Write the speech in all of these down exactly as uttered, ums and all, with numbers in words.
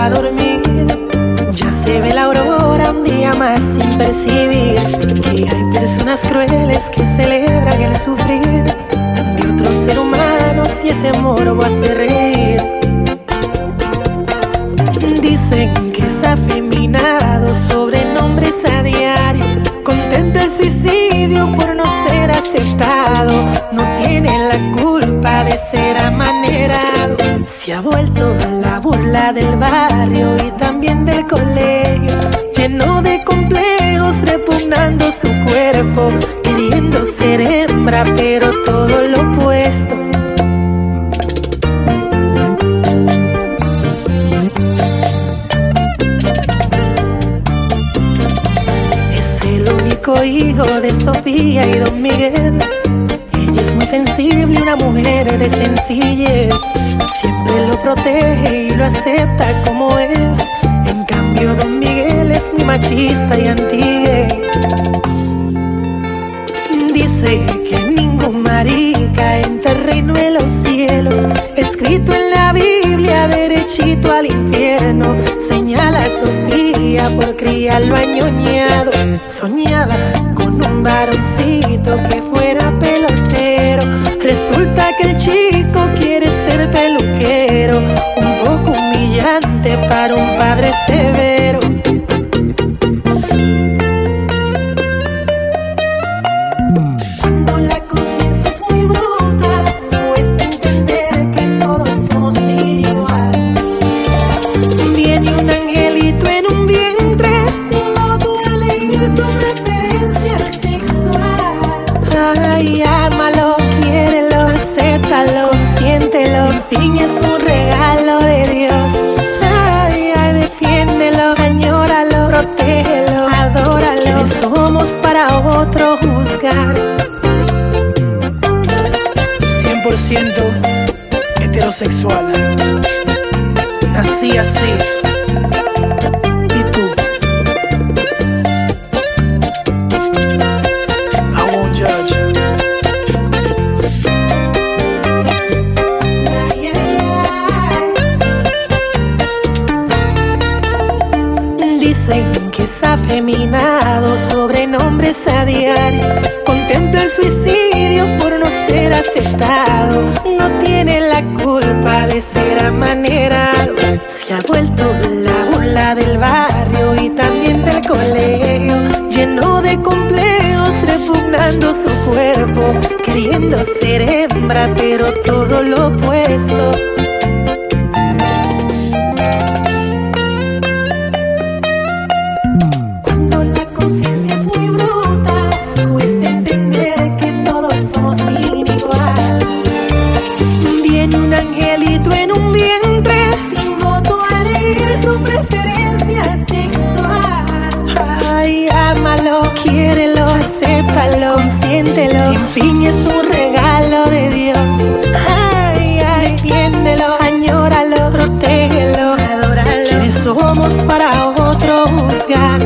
a dormir. Ya se ve la aurora un día más sin percibir que hay personas crueles que celebran el sufrir de otro ser humano, si ese morbo hace reír. Dicen que es afeminado, sobrenombres a diario, contempla el suicidio por no ser aceptado. No tiene la culpa de ser amanerado, se ha vuelto la burla del barrio y también del colegio, lleno de complejos, repugnando su cuerpo, queriendo ser hembra, pero todo lo opuesto. Es el único hijo de Sofía y Don Miguel. Ella es muy sensible, una mujer de sencillez, siempre lo protege y lo acepta como es. En cambio Don Miguel es muy machista y anti-gay. Dice que ningún marica entra al reino de los cielos, escrito en la Biblia, derechito al infierno. Señala a Sofía por criarlo añoñado. Soñaba con un varoncito que fuera pelotero, resulta que el chico quiere ser peluquero. Un poco humillante para un padre severo. Cuando la conciencia es muy bruta, cuesta entender que todos somos igual. Viene un angelito en un vientre, sin modo de elegir su preferencia sexual. Ay, ámalo, quiérelo, acéptalo, siéntelo, en fin es un regalo de Dios. Ay, ay, defiéndelo, añóralo, protégelo, adóralo. ¿Quiénes somos para otro juzgar? cien por ciento heterosexual. Nací así. ¿Y tú? I won't judge. Ay, ay, ay. Dicen que es afeminado, sobrenombres a diario, contempla el suicidio por no ser aceptado. No tiene la culpa de ser amanerado, se ha vuelto la burla del barrio y también del colegio, lleno de complejos, repugnando su cuerpo, queriendo ser hembra, pero todo lo opuesto. Cuando la conciencia es muy bruta, cuesta entender que todos somos igual. Viene un angelito en un vientre, sin voto a elegir su preferencia sexual. Ay, ámalo, quiérelo, acéptalo, consiéntelo, en fin es un regalo de Dios. Ay, ay, defiéndelo, añóralo, protégelo, adóralo. ¿Quiénes somos para otro juzgar?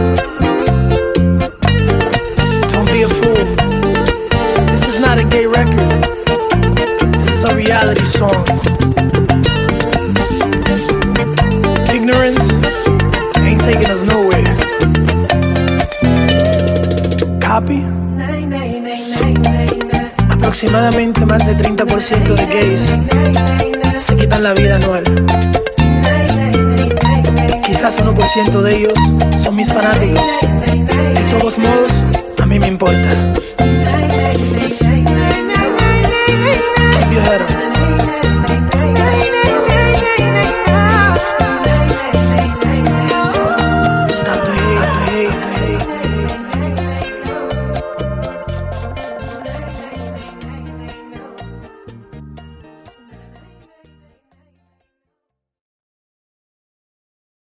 Don't be a fool. This is not a gay record. This is a reality song. Ignorance ain't taking us nowhere. Copy. Nay, nay, nay, nay, nay, nay. Aproximadamente más de treinta por ciento de gays se quitan la vida anual. Quizás uno por ciento de ellos son mis fanáticos. De todos modos, a mí me importa. Keep your head up.